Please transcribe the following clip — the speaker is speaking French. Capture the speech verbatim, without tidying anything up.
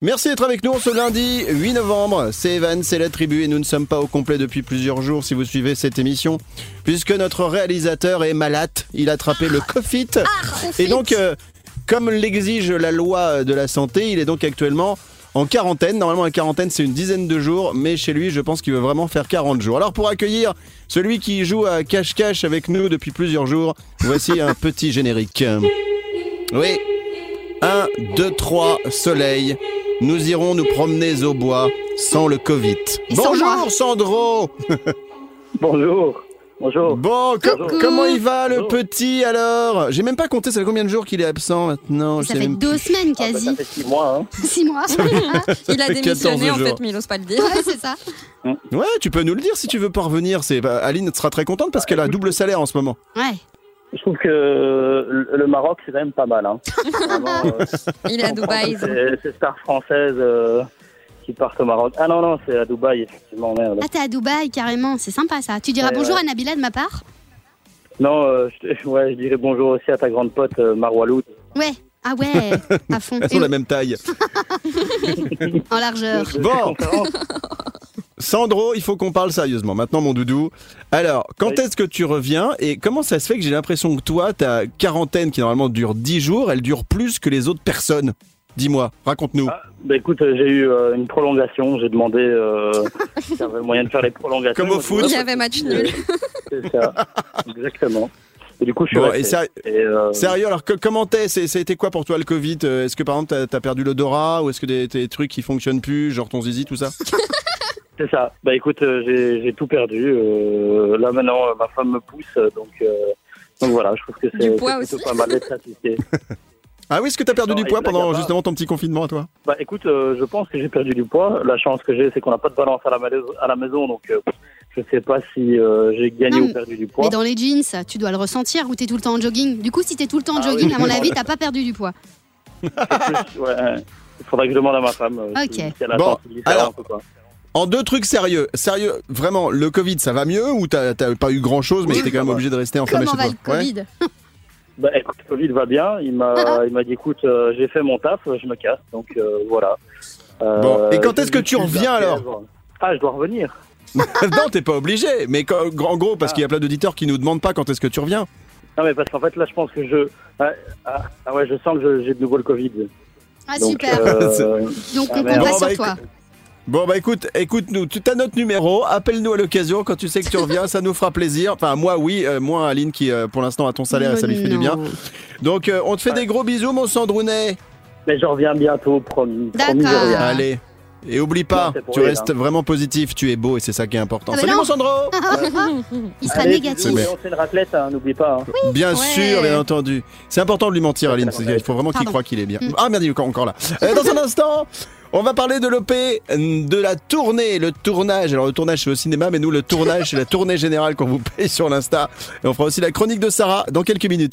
Merci d'être avec nous ce lundi huit novembre. C'est Evan, c'est la tribu et nous ne sommes pas au complet depuis plusieurs jours si vous suivez cette émission. Puisque notre réalisateur est malade, il a attrapé le Covid. Ah, et donc, euh, comme l'exige la loi de la santé, il est donc actuellement en quarantaine. Normalement, la quarantaine, c'est une dizaine de jours. Mais chez lui, je pense qu'il veut vraiment faire quarante jours. Alors, pour accueillir celui qui joue à cache-cache avec nous depuis plusieurs jours, voici un petit générique. Oui. un, deux, trois, soleil. Nous irons nous promener au bois sans le Covid. Et sans Bonjour moi. Sandro. Bonjour. Bonjour. Bon, co- Bonjour. comment il va le Bonjour. petit alors? J'ai même pas compté, ça fait combien de jours qu'il est absent maintenant? Je Ça sais fait même deux semaines Ah, bah, quasi. ça fait six mois. Hein. Six mois. Il a fait démissionné quatorze en jours. fait, mais il n'ose pas le dire. Ouais, c'est ça. Ouais, tu peux nous le dire si tu veux pas revenir. C'est, bah, Aline sera très contente parce qu'elle a double salaire en ce moment. Ouais. Je trouve que le le Maroc, c'est quand même pas mal. Hein. Vraiment, euh, Il est à Dubaï. c'est c'est stars françaises euh, qui partent au Maroc. Ah non, non, c'est à Dubaï, effectivement. Merde. Ah, t'es à Dubaï carrément, c'est sympa ça. Tu diras Ouais, bonjour ouais. à Nabila de ma part? Non, euh, je, ouais, je dirais bonjour aussi à ta grande pote euh, Marwa Loud. Ouais. Ah ouais, à fond. Elles Et ont la même taille. en largeur. De- de Bon. cette conférence. Sandro, il faut qu'on parle sérieusement. Maintenant, mon doudou. Alors, quand Oui. est-ce que tu reviens et comment ça se fait que j'ai l'impression que toi, ta quarantaine qui normalement dure dix jours, elle dure plus que les autres personnes? Dis-moi, raconte-nous. Ah, bah écoute, euh, j'ai eu euh, une prolongation. J'ai demandé euh, s'il y avait moyen de faire les prolongations. Comme au Moi, foot. je- Il y avait match nul. C'est ça, exactement. Et du coup, je suis Bon, resté. et séri- Et, euh, Sérieux, alors que, comment t'es? C'est, C'était quoi pour toi le Covid? Euh, Est-ce que par exemple t'as, t'as perdu l'odorat ou est-ce que des, des trucs qui fonctionnent plus, genre ton zizi, tout ça? C'est ça. Bah écoute, euh, j'ai, j'ai tout perdu. Euh, là maintenant, euh, ma femme me pousse, euh, donc, euh, donc voilà, je trouve que c'est, Du poids c'est plutôt aussi. pas mal d'être assisté. Ah oui, est-ce que t'as perdu Non, du et poids blague à pendant part. justement ton petit confinement à toi? Bah écoute, euh, je pense que j'ai perdu du poids. La chance que j'ai, c'est qu'on n'a pas de balance à la, maison, à la maison, donc euh, je sais pas si euh, j'ai gagné Non, ou perdu du poids. Mais dans les jeans, tu dois le ressentir ou t'es tout le temps en jogging. Du coup, si t'es tout le temps en Ah jogging, oui. à mon avis, t'as pas perdu du poids. C'est plus- ouais, il faudrait que je demande à ma femme euh, Ok. si, si elle a Bon, senti alors- différence ou pas. En deux trucs sérieux, sérieux, vraiment, le Covid ça va mieux ou t'as, t'as pas eu grand chose mais Oui, t'es quand ça même va. obligé de rester enfermé Comment chez va toi? le Ouais. Covid? Bah écoute, Covid va bien. Il m'a, il m'a dit écoute, euh, j'ai fait mon taf, je me casse, donc euh, voilà. Euh, Bon, et quand je est-ce que vis tu plus reviens, la alors fièvre. Ah, je dois revenir. Non, t'es pas obligé, mais quand- en gros, parce Ah. qu'il y a plein d'auditeurs qui nous demandent pas quand est-ce que tu reviens. Non mais parce qu'en fait là, je pense que je, ah, ah, ah ouais, je sens que je- j'ai de nouveau le Covid. Ah, Donc, super. euh, Donc, ah, on merde. compte Bon, pas bah, sur toi. Bon bah écoute, écoute-nous, tu as notre numéro, appelle-nous à l'occasion quand tu sais que tu reviens, ça nous fera plaisir. Enfin moi oui, euh, moi Aline qui euh, pour l'instant a ton salaire et ça lui fait du bien. Non. Donc euh, on te fait des gros bisous mon Sandrounet. Mais je reviens bientôt, promis. Promis, je D'accord. reviens. Allez. Et oublie pas, Non, c'est pour tu elle, restes hein. vraiment positif, tu es beau et c'est ça qui est important. Ah bah Salut non. mon Sandro. Il sera Allez, négatif. bisous, et on fait une raclette, hein, n'oublie pas. hein. Bien Ouais. sûr, bien entendu. C'est important de lui mentir Aline, c'est- il faut vraiment qu'il Pardon. croit qu'il est bien. Mm. Ah merde, il est encore, encore là. Euh, dans un instant, on va parler de l'O P, de la tournée, le tournage. Alors le tournage c'est au cinéma, mais nous le tournage c'est la tournée générale qu'on vous paye sur l'Insta. Et on fera aussi la chronique de Sarah dans quelques minutes.